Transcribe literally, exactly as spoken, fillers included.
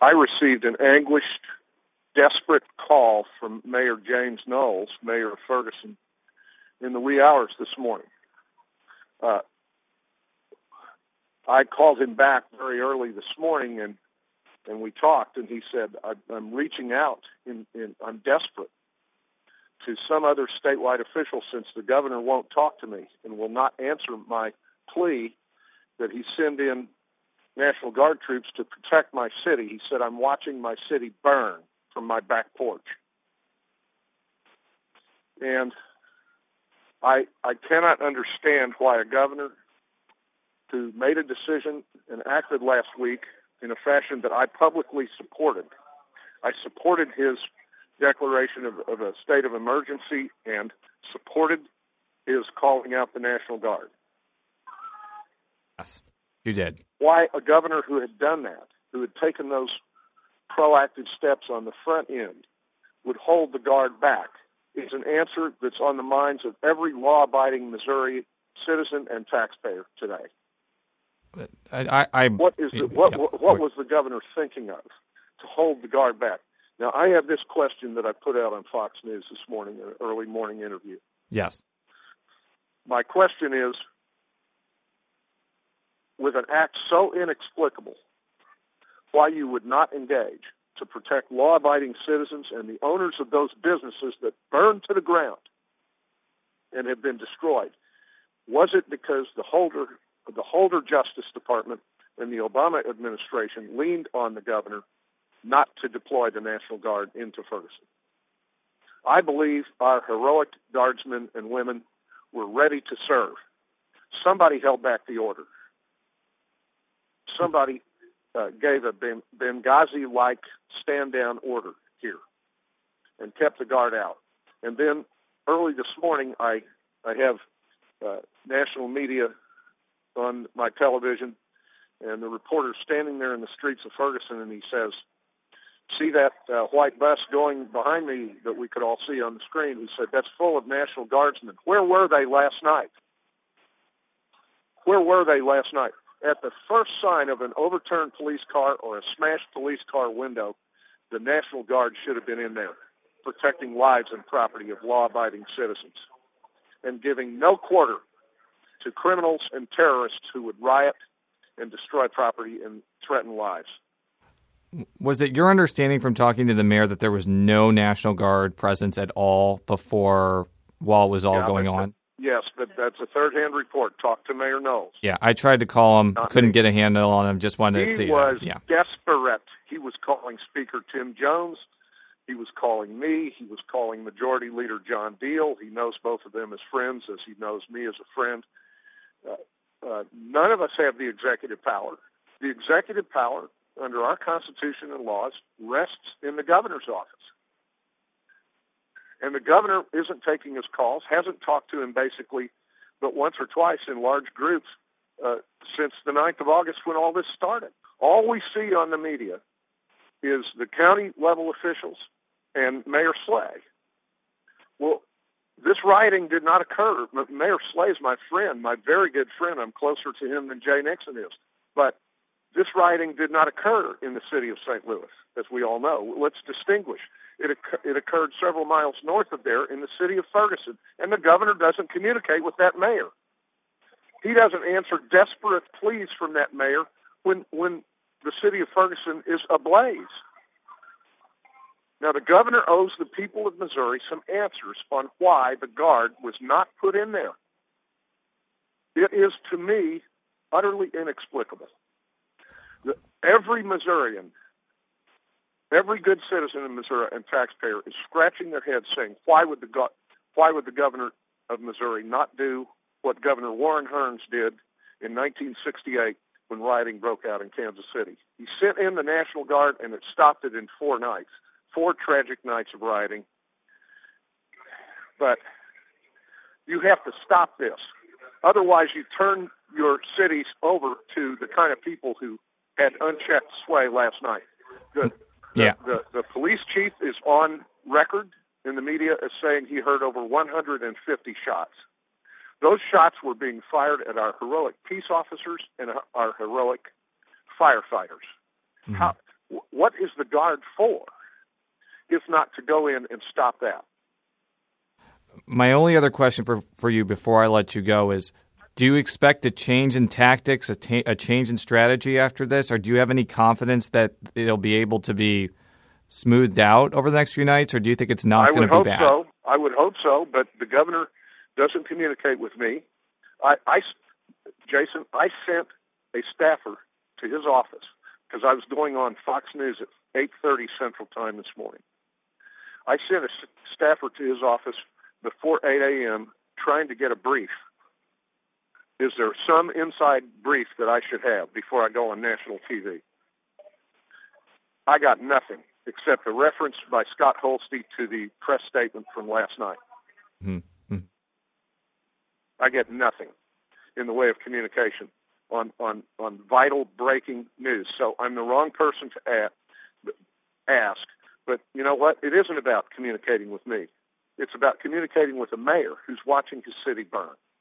I received an anguished, desperate call from Mayor James Knowles, mayor of Ferguson, in the wee hours this morning. Uh, I called him back very early this morning, and, and we talked, and he said, I, I'm reaching out, in, in, I'm desperate, to some other statewide official since the governor won't talk to me and will not answer my plea that he send in National Guard troops to protect my city. He said, I'm watching my city burn from my back porch. And I I cannot understand why a governor who made a decision and acted last week in a fashion that I publicly supported. I supported his declaration of, of a state of emergency and supported his calling out the National Guard. Yes, you did. Why a governor who had done that, who had taken those proactive steps on the front end, would hold the Guard back is an answer that's on the minds of every law-abiding Missouri citizen and taxpayer today. I, I, what is the, what, yeah. what, what was the governor thinking of to hold the Guard back? Now, I have this question that I put out on Fox News this morning in an early morning interview. Yes. My question is, with an act so inexplicable, why you would not engage to protect law-abiding citizens and the owners of those businesses that burned to the ground and have been destroyed. Was it because the Holder, the Holder Justice Department and the Obama administration leaned on the governor not to deploy the National Guard into Ferguson? I believe our heroic guardsmen and women were ready to serve. Somebody held back the order. Somebody uh, gave a Ben- Benghazi-like stand-down order here and kept the Guard out. And then early this morning, I, I have uh, national media on my television, and the reporter standing there in the streets of Ferguson, and he says, see that uh, white bus going behind me that we could all see on the screen? He said, that's full of National Guardsmen. Where were they last night? Where were they last night? At the first sign of an overturned police car or a smashed police car window, the National Guard should have been in there, protecting lives and property of law-abiding citizens and giving no quarter to criminals and terrorists who would riot and destroy property and threaten lives. Was it your understanding from talking to the mayor that there was no National Guard presence at all before, while it was all yeah, going but, on? Yes, but that's a third-hand report. Talk to Mayor Knowles. Yeah, I tried to call him. Not couldn't me. get a handle on him. Just wanted he to see was that. Yeah. desperate. He was calling Speaker Tim Jones. He was calling me. He was calling Majority Leader John Deal. He knows both of them as friends, as he knows me as a friend. Uh, uh, none of us have the executive power. The executive power, under our Constitution and laws, rests in the governor's office. And the governor isn't taking his calls, hasn't talked to him basically but once or twice in large groups uh, since the ninth of August when all this started. All we see on the media is the county-level officials and Mayor Slay. Well, this rioting did not occur. Mayor Slay is my friend, my very good friend. I'm closer to him than Jay Nixon is. But this rioting did not occur in the city of Saint Louis, as we all know. Let's distinguish. It, occur- it occurred several miles north of there in the city of Ferguson, and the governor doesn't communicate with that mayor. He doesn't answer desperate pleas from that mayor when when the city of Ferguson is ablaze. Now, the governor owes the people of Missouri some answers on why the Guard was not put in there. It is, to me, utterly inexplicable. The, every Missourian, every good citizen in Missouri and taxpayer is scratching their heads saying, why would the go- why would the governor of Missouri not do what Governor Warren Hearns did in nineteen sixty-eight when rioting broke out in Kansas City? He sent in the National Guard, and it stopped it in four nights, four tragic nights of rioting. But you have to stop this. Otherwise, you turn your cities over to the kind of people who had unchecked sway last night. The, Yeah. The, the, the police chief is on record in the media as saying he heard over one hundred fifty shots. Those shots were being fired at our heroic peace officers and our heroic firefighters. Mm-hmm. How, What is the Guard for, if not to go in and stop that? My only other question for, for you before I let you go is, do you expect a change in tactics, a, ta- a change in strategy after this, or do you have any confidence that it'll be able to be smoothed out over the next few nights, or do you think it's not going to be bad? I would hope so. I would hope so, but the governor doesn't communicate with me. I, I, Jason, I sent a staffer to his office because I was going on Fox News at eight thirty Central Time this morning. I sent a staffer to his office before eight a.m. trying to get a brief. Is there some inside brief that I should have before I go on national T V? I got nothing except a reference by Scott Holste to the press statement from last night. Mm-hmm. I get nothing in the way of communication on, on, on vital breaking news. So I'm the wrong person to ask. But you know what? It isn't about communicating with me. It's about communicating with a mayor who's watching his city burn.